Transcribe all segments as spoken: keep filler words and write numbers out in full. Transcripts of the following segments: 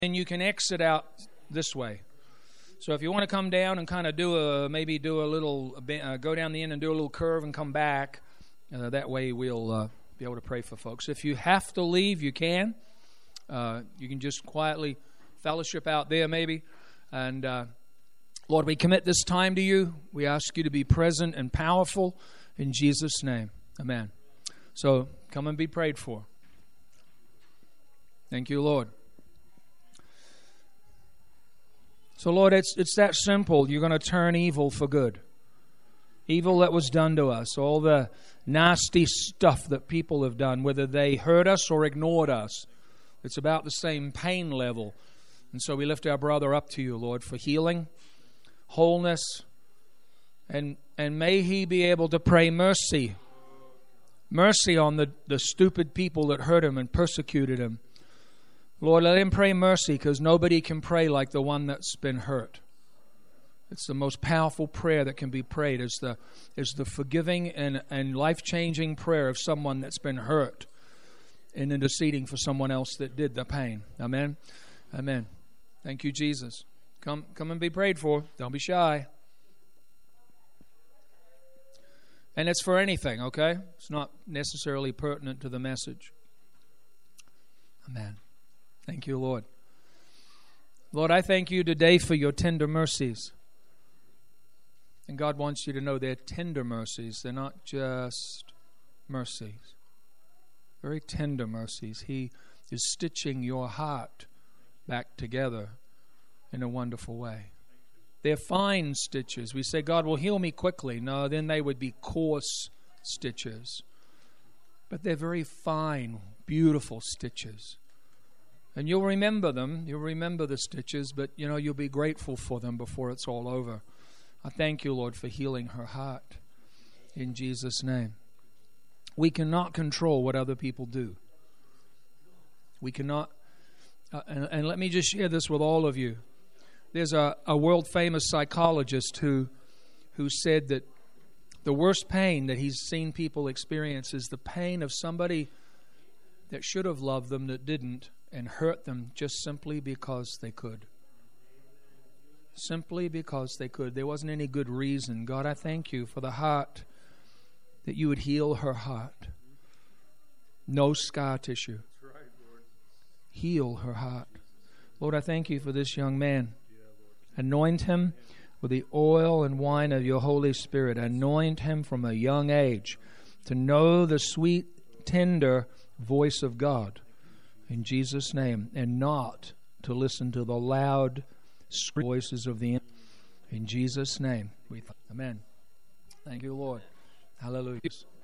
and you can exit out this way. So if you want to come down and kind of do a, maybe do a little, uh, go down the end and do a little curve and come back, uh, that way we'll uh, be able to pray for folks. If you have to leave, you can. Uh, you can just quietly fellowship out there maybe. And uh, Lord, we commit this time to you. We ask you to be present and powerful in Jesus' name. Amen. So come and be prayed for. Thank you, Lord. So, Lord, it's it's that simple. You're going to turn evil for good. Evil that was done to us, all the nasty stuff that people have done, whether they hurt us or ignored us, it's about the same pain level. And so we lift our brother up to you, Lord, for healing, wholeness, and and may he be able to pray mercy. Mercy on the, the stupid people that hurt him and persecuted him. Lord, let him pray mercy, because nobody can pray like the one that's been hurt. It's the most powerful prayer that can be prayed, is the is the forgiving and, and life-changing prayer of someone that's been hurt and interceding for someone else that did the pain. Amen? Amen. Thank you, Jesus. Come, come and be prayed for. Don't be shy. And it's for anything, okay? It's not necessarily pertinent to the message. Amen. Thank you, Lord. Lord, I thank you today for your tender mercies. And God wants you to know they're tender mercies. They're not just mercies. Very tender mercies. He is stitching your heart back together in a wonderful way. They're fine stitches. We say, God will heal me quickly. No, then they would be coarse stitches. But they're very fine, beautiful stitches. And you'll remember them. You'll remember the stitches, but, you know, you'll be grateful for them before it's all over. I thank you, Lord, for healing her heart in Jesus' name. We cannot control what other people do. We cannot, uh, and, and let me just share this with all of you. There's a, a world-famous psychologist who who said that the worst pain that he's seen people experience is the pain of somebody that should have loved them that didn't, and hurt them just simply because they could. Simply because they could. There wasn't any good reason. God, I thank you for the heart, that you would heal her heart. No scar tissue. Heal her heart. Lord, I thank you for this young man. Anoint him with the oil and wine of your Holy Spirit. Anoint him from a young age to know the sweet, tender voice of God. In Jesus' name, and not to listen to the loud voices of the enemy. In Jesus' name, we th- Amen. Thank you, Lord. Hallelujah.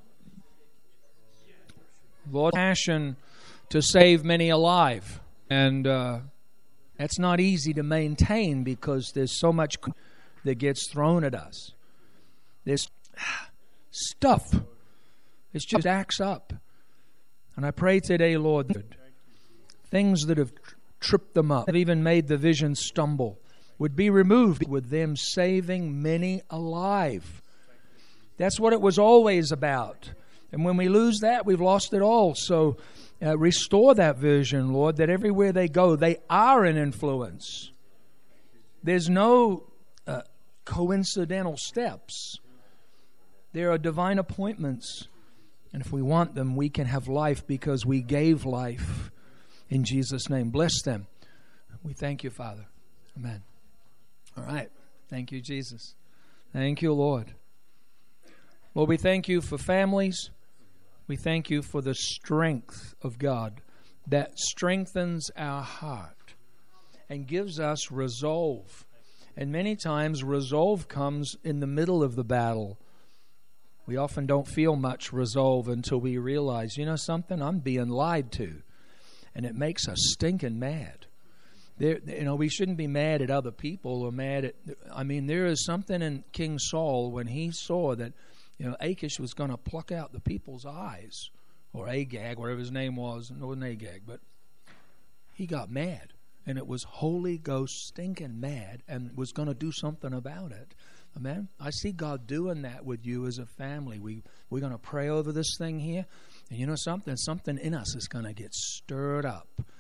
Lord, passion to save many alive, and uh, that's not easy to maintain because there's so much that gets thrown at us. There's stuff. It just acts up, and I pray today, Lord, things that have tripped them up, have even made the vision stumble, would be removed, with them saving many alive. That's what it was always about. And when we lose that, we've lost it all. So uh, restore that vision, Lord, that everywhere they go, they are an influence. There's no uh, coincidental steps. There are divine appointments. And if we want them, we can have life because we gave life. In Jesus' name, bless them. We thank you, Father. Amen. All right. Thank you, Jesus. Thank you, Lord. Lord, we thank you for families. We thank you for the strength of God that strengthens our heart and gives us resolve. And many times, resolve comes in the middle of the battle. We often don't feel much resolve until we realize, you know something, I'm being lied to. And it makes us stinking mad. There, you know, we shouldn't be mad at other people or mad at. I mean, there is something in King Saul when he saw that, you know, Achish was going to pluck out the people's eyes, or Agag, whatever his name was. It wasn't Agag, but he got mad, and it was Holy Ghost stinking mad, and was going to do something about it. Amen. I see God doing that with you as a family. We we're going to pray over this thing here. And you know something? Something in us is going to get stirred up.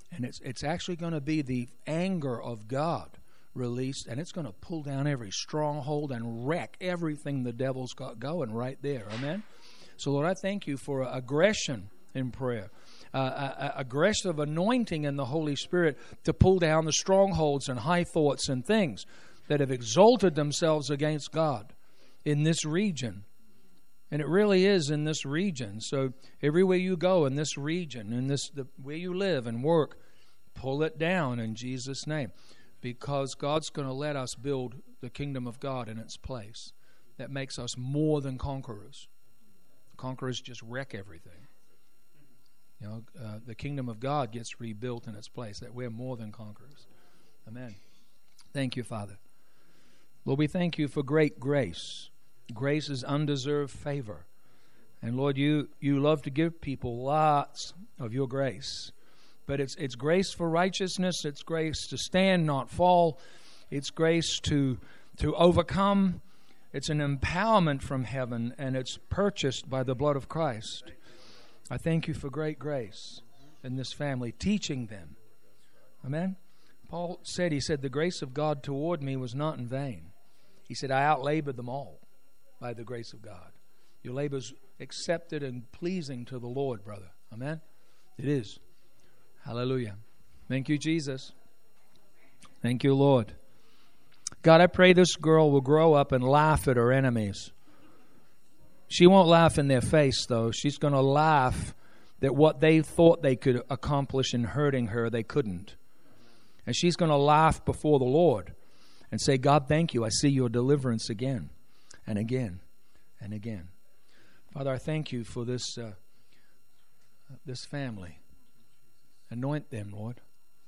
And it's it's actually going to be the anger of God released, and it's going to pull down every stronghold and wreck everything the devil's got going right there. Amen? So, Lord, I thank you for aggression in prayer, uh, a, a aggressive anointing in the Holy Spirit to pull down the strongholds and high thoughts and things that have exalted themselves against God in this region. And it really is in this region. So everywhere you go in this region, in this the, where you live and work, pull it down in Jesus' name. Because God's going to let us build the kingdom of God in its place. That makes us more than conquerors. Conquerors just wreck everything. You know, uh, the kingdom of God gets rebuilt in its place. That we're more than conquerors. Amen. Thank you, Father. Lord, we thank you for great grace. Grace is undeserved favor. And Lord, you, you love to give people lots of your grace. But it's it's grace for righteousness. It's grace to stand, not fall. It's grace to to overcome. It's an empowerment from heaven, and it's purchased by the blood of Christ. I thank you for great grace in this family, teaching them. Amen? Paul said, he said, the grace of God toward me was not in vain. He said, I outlabored them all by the grace of God. Your labor's accepted and pleasing to the Lord, brother. Amen? It is. Hallelujah. Thank you, Jesus. Thank you, Lord. God, I pray this girl will grow up and laugh at her enemies. She won't laugh in their face, though. She's going to laugh that what they thought they could accomplish in hurting her, they couldn't. And she's going to laugh before the Lord and say, God, thank you. I see your deliverance again and again and again. Father, I thank you for this, uh, this family. Anoint them, Lord.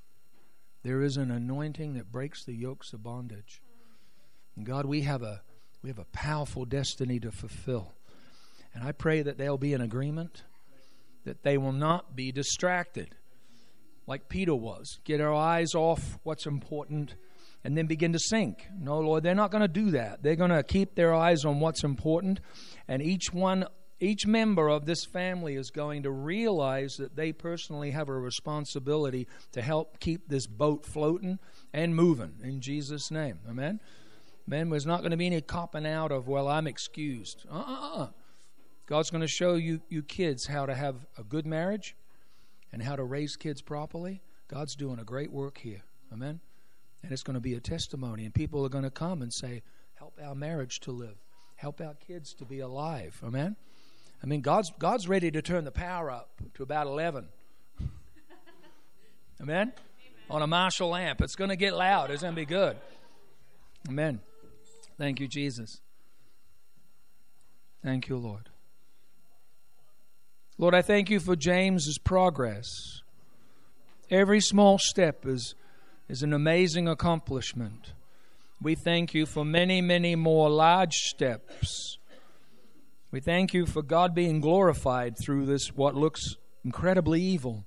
There is an anointing that breaks the yokes of bondage. And God, we have a we have a powerful destiny to fulfill. And I pray that they'll be in agreement, that they will not be distracted like Peter was. Get our eyes off what's important and then begin to sink. No, Lord, they're not going to do that. They're going to keep their eyes on what's important. And each one, each member of this family is going to realize that they personally have a responsibility to help keep this boat floating and moving in Jesus' name. Amen? Amen. There's not going to be any copping out of, well, I'm excused. Uh-uh. God's going to show you, you kids how to have a good marriage and how to raise kids properly. God's doing a great work here. Amen? And it's going to be a testimony. And people are going to come and say, help our marriage to live. Help our kids to be alive. Amen? I mean, God's God's ready to turn the power up to about eleven. Amen? Amen? On a Marshall amp. It's going to get loud. It's going to be good. Amen. Thank you, Jesus. Thank you, Lord. Lord, I thank you for James's progress. Every small step is, is an amazing accomplishment. We thank you for many, many more large steps. We thank you for God being glorified through this, what looks incredibly evil.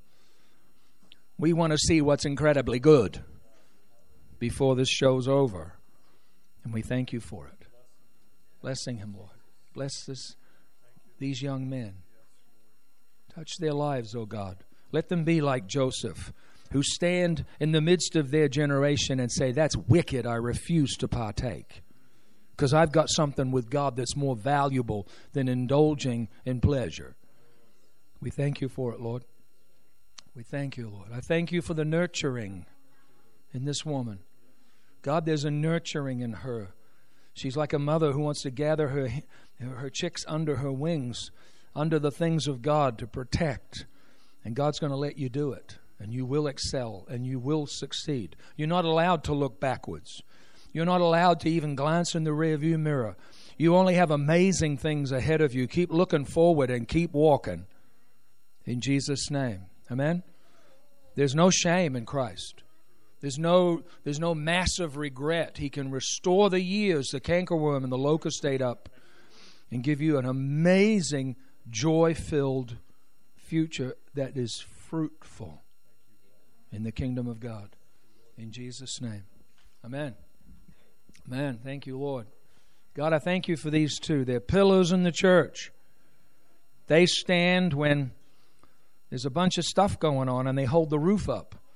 We want to see what's incredibly good before this show's over. And we thank you for it. Blessing him, Lord. Bless this, these young men. Touch their lives, O God. Let them be like Joseph, who stand in the midst of their generation and say, that's wicked, I refuse to partake. Because I've got something with God that's more valuable than indulging in pleasure. We thank you for it, Lord. We thank you, Lord. I thank you for the nurturing in this woman. God, there's a nurturing in her. She's like a mother who wants to gather her, her chicks under her wings, under the things of God to protect. And God's going to let you do it. And you will excel and you will succeed. You're not allowed to look backwards. You're not allowed to even glance in the rearview mirror. You only have amazing things ahead of you. Keep looking forward and keep walking. In Jesus' name. Amen? There's no shame in Christ. There's no, there's no massive regret. He can restore the years the cankerworm and the locust ate up and give you an amazing, joy-filled future that is fruitful in the kingdom of God. In Jesus' name. Amen. Amen. Thank you, Lord. God, I thank you for these two. They're pillars in the church. They stand when there's a bunch of stuff going on and they hold the roof up.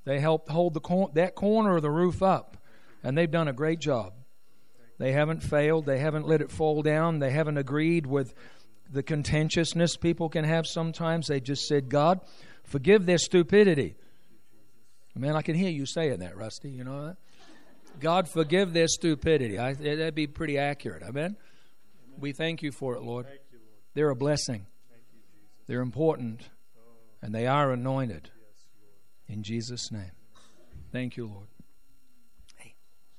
They helped hold the cor- that corner of the roof up, and they've done a great job. They haven't failed. They haven't let it fall down. They haven't agreed with the contentiousness people can have sometimes. They just said, God, forgive their stupidity. Man, I can hear you saying that, Rusty. You know that? God, forgive their stupidity. I, that'd be pretty accurate. Amen? We thank you for it, Lord. They're a blessing. They're important. And they are anointed. In Jesus' name. Thank you, Lord. Hey.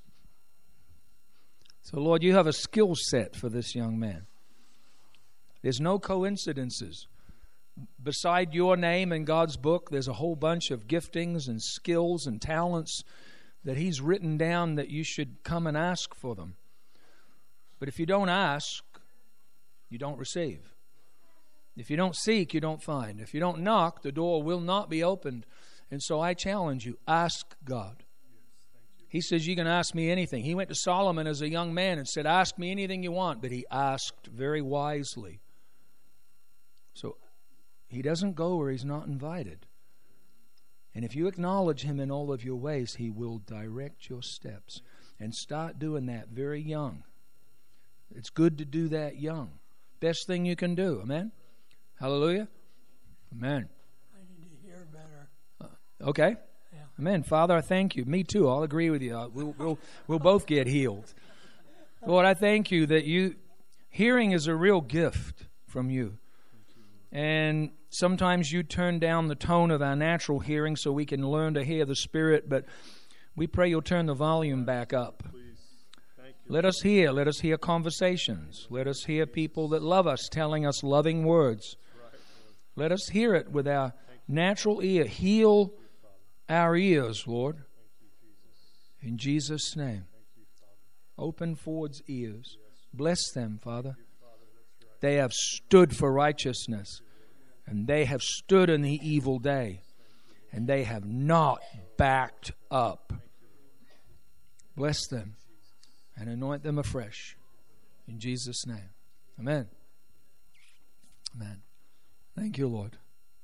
So, Lord, you have a skill set for this young man. There's no coincidences. Beside your name in God's book, there's a whole bunch of giftings and skills and talents that He's written down that you should come and ask for them. But if you don't ask, you don't receive. If you don't seek, you don't find. If you don't knock, the door will not be opened. And so I challenge you, ask God. He says, you can ask me anything. He went to Solomon as a young man and said, ask me anything you want. But he asked very wisely. So he doesn't go where he's not invited. And if you acknowledge Him in all of your ways, He will direct your steps. And start doing that very young. It's good to do that young. Best thing you can do. Amen? Hallelujah? Amen. I need to hear better. Uh, okay. Yeah. Amen. Father, I thank you. Me too. I'll agree with you. We'll, we'll, we'll both get healed. Lord, I thank you that you, hearing is a real gift from you. And sometimes you turn down the tone of our natural hearing so we can learn to hear the Spirit, but we pray you'll turn the volume back up. Let us hear. Let us hear conversations. Let us hear people that love us telling us loving words. Let us hear it with our natural ear. Heal our ears, Lord. In Jesus' name. Open Ford's ears. Bless them, Father. They have stood for righteousness, and they have stood in the evil day, and they have not backed up. Bless them and anoint them afresh. In Jesus' name. Amen. Amen. Thank you, Lord.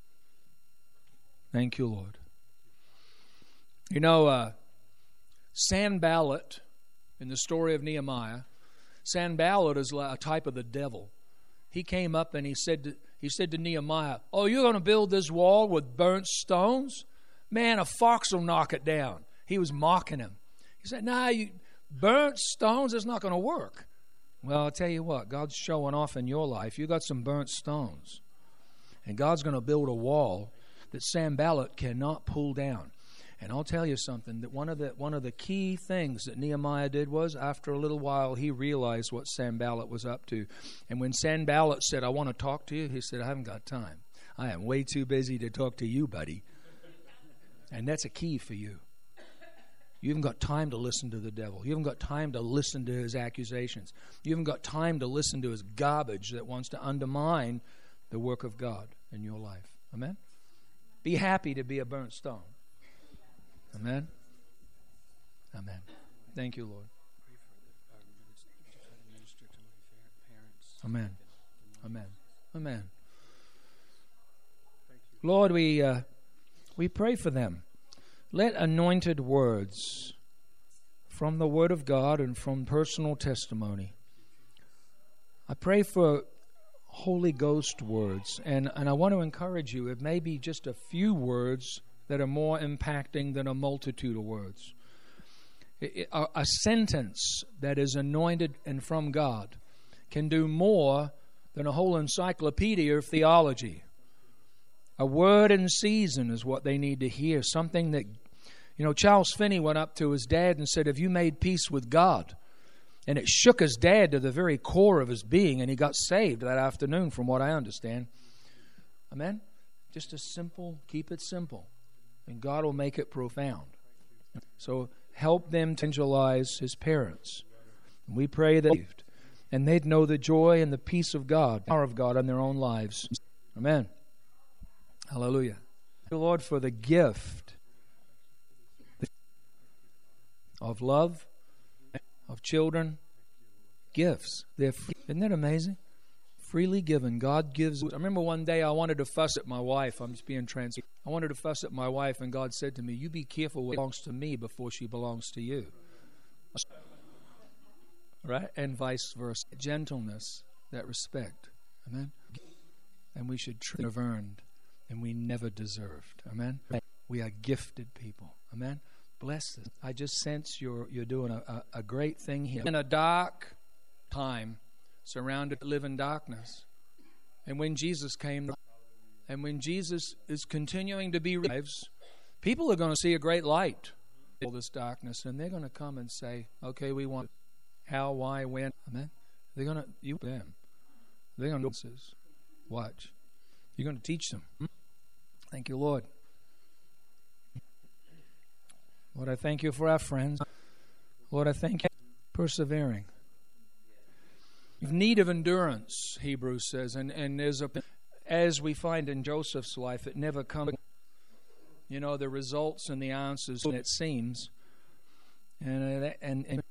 Thank you, Lord. You know, uh, Sanballat, in the story of Nehemiah, Sanballat is a type of the devil. He came up and he said to, he said to Nehemiah, oh, you're going to build this wall with burnt stones? Man, a fox will knock it down. He was mocking him. He said, nah, you, burnt stones, it's not going to work. Well, I'll tell you what, God's showing off in your life. You got some burnt stones. And God's going to build a wall that Sanballat cannot pull down. And I'll tell you something, that one of the one of the key things that Nehemiah did was, after a little while, he realized what Sanballat was up to. And when Sanballat said, I want to talk to you, he said, I haven't got time. I am way too busy to talk to you, buddy. And that's a key for you. You haven't got time to listen to the devil. You haven't got time to listen to his accusations. You haven't got time to listen to his garbage that wants to undermine the work of God in your life. Amen? Be happy to be a burnt stone. Amen? Amen. Thank you, Lord. Amen. Amen. Amen. Lord, we uh, we pray for them. Let anointed words from the Word of God and from personal testimony. I pray for Holy Ghost words, and, and I want to encourage you, it may be just a few words that are more impacting than a multitude of words. A, a sentence that is anointed and from God can do more than a whole encyclopedia of theology. A word in season is what they need to hear. Something that, you know, Charles Finney went up to his dad and said, have you made peace with God? And it shook his dad to the very core of his being, and he got saved that afternoon, from what I understand. Amen? Just a simple, keep it simple. And God will make it profound. So help them to evangelize his parents. And we pray that and they'd know the joy and the peace of God, the power of God in their own lives. Amen. Hallelujah. Thank you, Lord, for the gift of love, of children, gifts. They're free. Isn't that amazing? freely given. God gives. I remember one day I wanted to fuss at my wife. I'm just being transparent. I wanted to fuss at my wife, and God said to me, "You be careful what belongs to me before she belongs to you." Right? And vice versa. Gentleness, that respect. Amen? And we should truly have earned, and we never deserved. Amen? We are gifted people. Amen? Bless us. I just sense you're you're doing a, a, a great thing here. In a dark time, surrounded, live in darkness. And when Jesus came, and when Jesus is continuing to be lives, people are going to see a great light in all this darkness, and they're going to come and say, "Okay, we want how, why, when." Amen. They're going to you them. They're going to watch. You're going to teach them. Thank you, Lord. Lord, I thank you for our friends. Lord, I thank you for persevering. You've need of endurance, Hebrews says, and, and there's a, as we find in Joseph's life, it never comes, you know, the results and the answers, it seems. And, uh, and, and,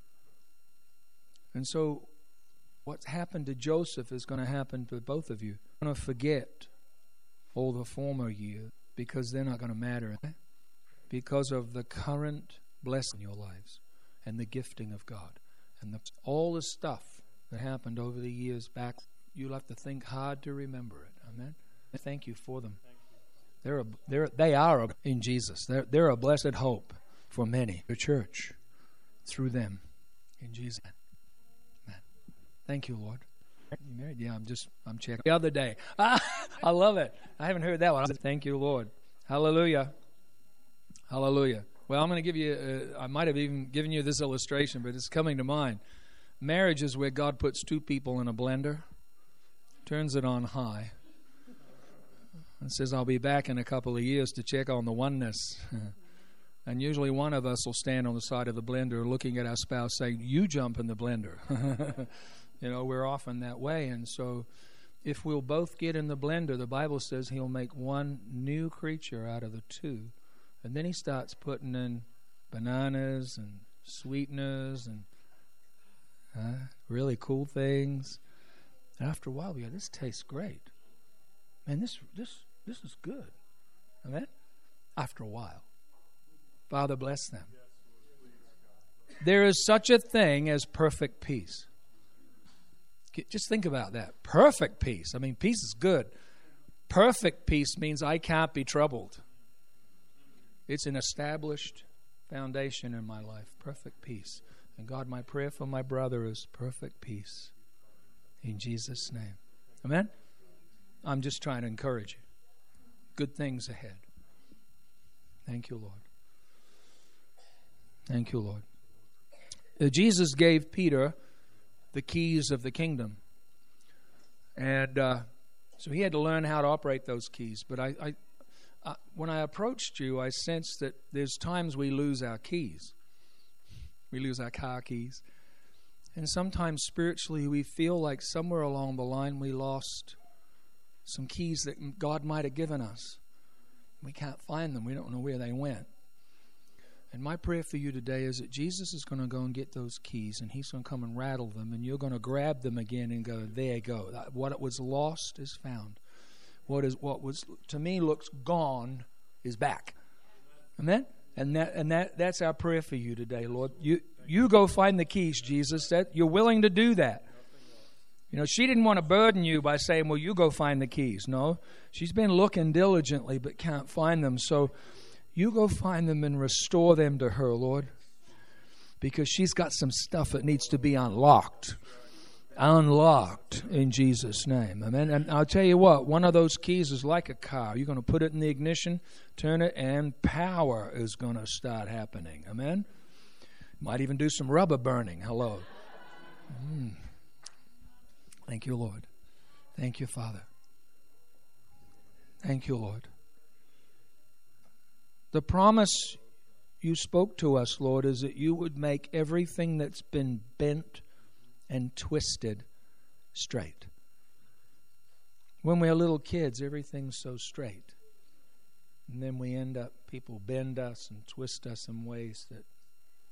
and so what's happened to Joseph is going to happen to both of you. You're going to forget all the former years because they're not going to matter. Because of the current blessing in your lives and the gifting of God and the, all the stuff that happened over the years back, you'll have to think hard to remember it. Amen. Thank you for them. They're a, they're they are a, in Jesus. They're they're a blessed hope for many. The church through them in Jesus. Amen. Thank you, Lord. You married? Yeah, I'm just I'm checking. The other day, ah, I love it. I haven't heard that one. Thank you, Lord. Hallelujah. Hallelujah. Well, I'm going to give you, uh, I might have even given you this illustration, but it's coming to mind. Marriage is where God puts two people in a blender, turns it on high, and says, "I'll be back in a couple of years to check on the oneness." And usually one of us will stand on the side of the blender looking at our spouse saying, "You jump in the blender." You know, we're often that way. And so if we'll both get in the blender, the Bible says He'll make one new creature out of the two. And then He starts putting in bananas and sweeteners and uh, really cool things. And after a while, yeah, this tastes great. Man, this this this is good. Amen? After a while. Father, bless them. There is such a thing as perfect peace. Just think about that. Perfect peace. I mean, peace is good. Perfect peace means I can't be troubled. It's an established foundation in my life. Perfect peace. And God, my prayer for my brother is perfect peace. In Jesus' name. Amen? I'm just trying to encourage you. Good things ahead. Thank you, Lord. Thank you, Lord. Uh, Jesus gave Peter the keys of the kingdom. And uh, so he had to learn how to operate those keys. But I... I Uh, when I approached you, I sensed that there's times we lose our keys. We lose our car keys. And sometimes spiritually we feel like somewhere along the line we lost some keys that God might have given us. We can't find them. We don't know where they went. And my prayer for you today is that Jesus is going to go and get those keys, and He's going to come and rattle them, and you're going to grab them again and go, there you go. What was lost is found. What is what was to me looks gone is back. Amen? And that and that that's our prayer for you today, Lord. You you go find the keys, Jesus. That you're willing to do that. You know, she didn't want to burden you by saying, "Well, you go find the keys." No. She's been looking diligently but can't find them. So you go find them and restore them to her, Lord. Because she's got some stuff that needs to be unlocked. Unlocked in Jesus' name. Amen. And I'll tell you what, one of those keys is like a car. You're going to put it in the ignition, turn it, and power is going to start happening. Amen. Might even do some rubber burning. Hello. Mm. Thank you, Lord. Thank you, Father. Thank you, Lord. The promise you spoke to us, Lord, is that you would make everything that's been bent and twisted straight. When we're little kids, everything's so straight. And then we end up, people bend us and twist us in ways that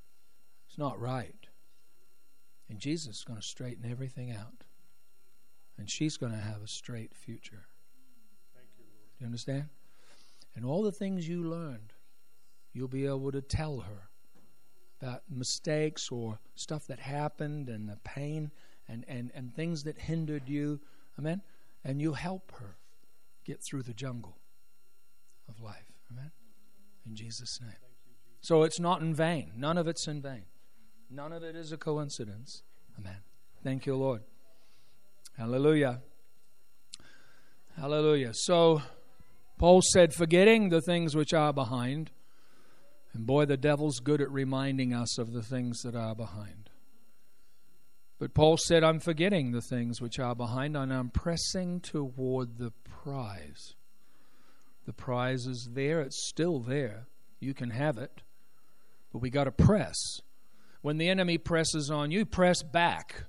it's not right. And Jesus is going to straighten everything out. And she's going to have a straight future. Do you understand? And all the things you learned, you'll be able to tell her about mistakes or stuff that happened and the pain and, and, and things that hindered you. Amen? And you'll help her get through the jungle of life. Amen? In Jesus' name. So it's not in vain. None of it's in vain. None of it is a coincidence. Amen. Thank you, Lord. Hallelujah. Hallelujah. So Paul said, forgetting the things which are behind. And boy, the devil's good at reminding us of the things that are behind. But Paul said, I'm forgetting the things which are behind, and I'm pressing toward the prize. The prize is there. It's still there. You can have it. But we got to press. When the enemy presses on you, press back.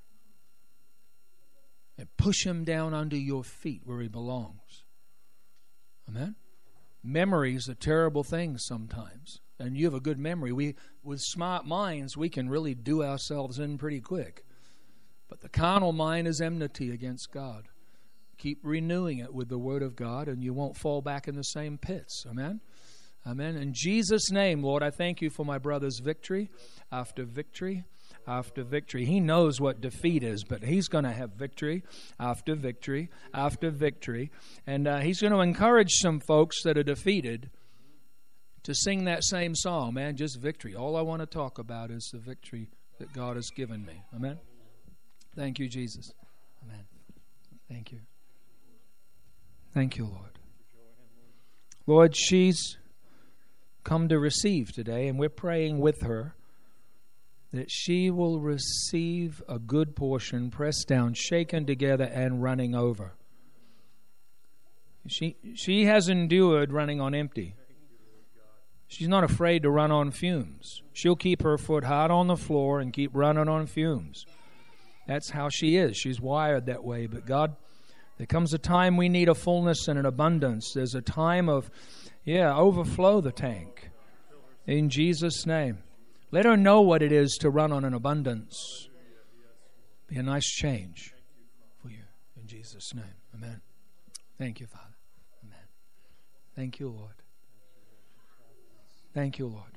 And push him down under your feet where he belongs. Amen? Memory is a terrible thing sometimes. And you have a good memory. We, with smart minds, we can really do ourselves in pretty quick. But the carnal mind is enmity against God. Keep renewing it with the Word of God, and you won't fall back in the same pits. Amen? Amen. In Jesus' name, Lord, I thank you for my brother's victory after victory after victory. He knows what defeat is, but he's going to have victory after victory after victory. And uh, he's going to encourage some folks that are defeated to sing that same song, man, just victory. All I want to talk about is the victory that God has given me. Amen. Thank you, Jesus. Amen. Thank you. Thank you, Lord. Lord, she's come to receive today, and we're praying with her that she will receive a good portion, pressed down, shaken together, and running over. She she has endured running on empty. She's not afraid to run on fumes. She'll keep her foot hard on the floor and keep running on fumes. That's how she is. She's wired that way. But God, there comes a time we need a fullness and an abundance. There's a time of, yeah, overflow the tank. In Jesus' name. Let her know what it is to run on an abundance. Be a nice change for you. In Jesus' name. Amen. Thank you, Father. Amen. Thank you, Lord. Thank you, Lord.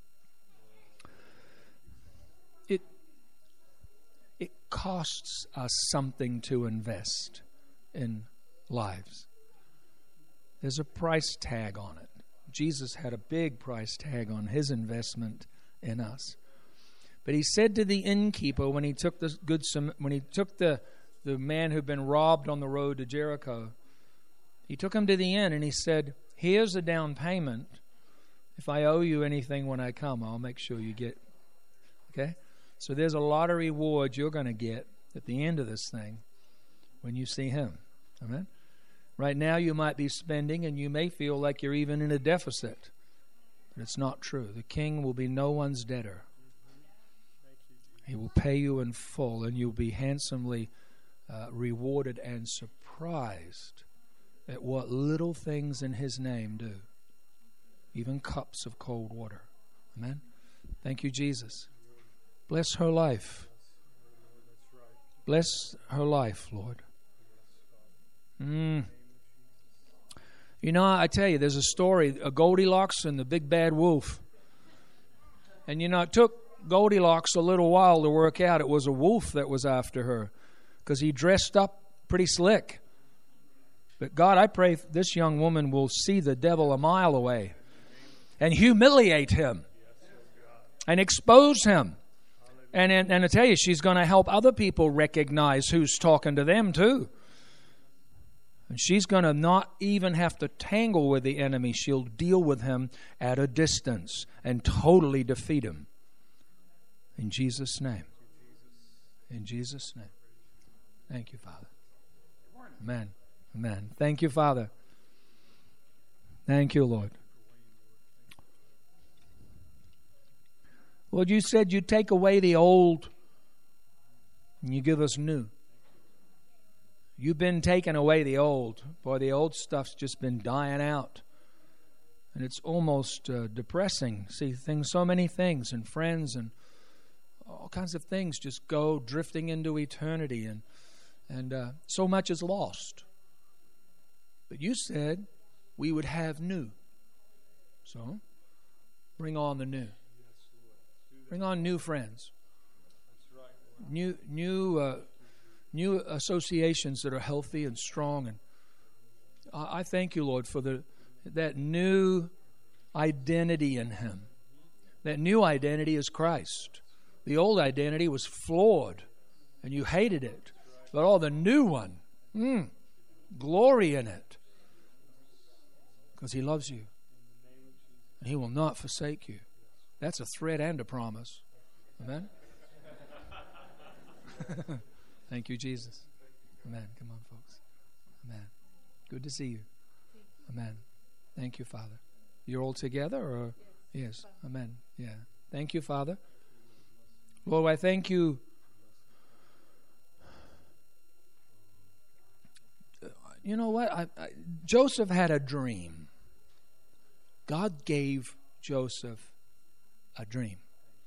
It, it costs us something to invest in lives. There's a price tag on it. Jesus had a big price tag on his investment in us. But he said to the innkeeper when he took the good when he took the, the man who'd been robbed on the road to Jericho, he took him to the inn and he said, here's a down payment. If I owe you anything when I come, I'll make sure you get. Okay? So there's a lot of rewards you're going to get at the end of this thing when you see him. Amen? Right now you might be spending and you may feel like you're even in a deficit. But it's not true. The king will be no one's debtor. He will pay you in full, and you'll be handsomely uh, rewarded and surprised at what little things in his name do. Even cups of cold water. Amen? Thank you, Jesus. Bless her life. Bless her life, Lord. Mm. You know, I tell you, there's a story, a Goldilocks and the Big Bad Wolf. And you know, it took Goldilocks a little while to work out it was a wolf that was after her, because he dressed up pretty slick. But God, I pray this young woman will see the devil a mile away and humiliate him and expose him. And, and, and I tell you, she's going to help other people recognize who's talking to them too. And she's going to not even have to tangle with the enemy. She'll deal with him at a distance and totally defeat him. In Jesus' name. In Jesus' name. Thank you, Father. Amen. Amen. Thank you, Father. Thank you, Lord. Lord, you said you take away the old and you give us new. You've been taking away the old. Boy, the old stuff's just been dying out. And it's almost uh, depressing. See, things, so many things and friends and all kinds of things just go drifting into eternity. And And uh, so much is lost. But you said we would have new. So, bring on the new. Bring on new friends. New, new, uh, new associations that are healthy and strong. And I, I thank you, Lord, for the that new identity in Him. That new identity is Christ. The old identity was flawed, and you hated it. But all the new one, mm, glory in it. Because He loves you. And He will not forsake you. That's a threat and a promise. Amen? Thank you, Jesus. Amen. Come on, folks. Amen. Good to see you. Amen. Thank you, Father. You're all together? Or yes. Amen. Yeah. Thank you, Father. Lord, I thank you. You know what? I, I, Joseph had a dream. God gave Joseph a dream.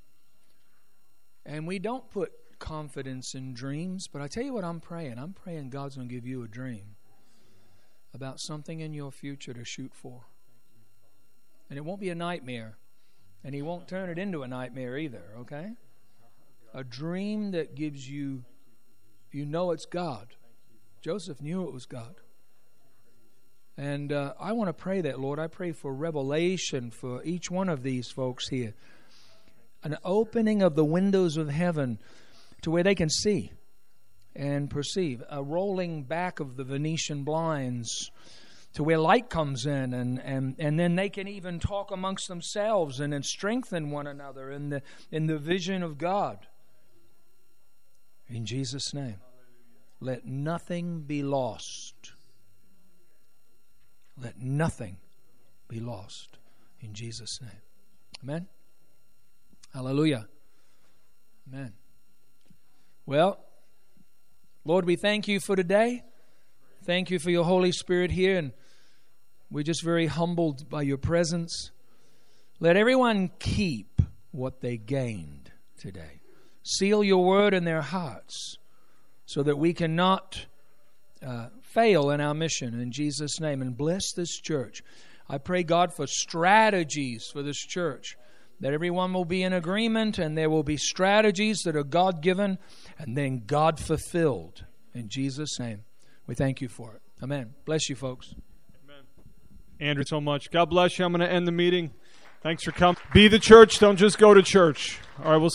And we don't put confidence in dreams, but I tell you what I'm praying. I'm praying God's going to give you a dream about something in your future to shoot for. And it won't be a nightmare. And He won't turn it into a nightmare either, okay? A dream that gives you, you know it's God. Joseph knew it was God. And uh, I want to pray that, Lord. I pray for revelation for each one of these folks here. An opening of the windows of heaven to where they can see and perceive. A rolling back of the Venetian blinds to where light comes in. And, and, and then they can even talk amongst themselves and then strengthen one another in the, in the vision of God. In Jesus' name. Let nothing be lost. Let nothing be lost. In Jesus' name. Amen. Hallelujah. Amen. Well, Lord, we thank you for today. Thank you for your Holy Spirit here. And we're just very humbled by your presence. Let everyone keep what they gained today. Seal your word in their hearts so that we cannot uh, fail in our mission in Jesus' name. And bless this church. I pray, God, for strategies for this church, that everyone will be in agreement and there will be strategies that are God-given and then God-fulfilled. In Jesus' name, we thank you for it. Amen. Bless you, folks. Amen. Andrew, so much. God bless you. I'm going to end the meeting. Thanks for coming. Be the church. Don't just go to church. All right, we'll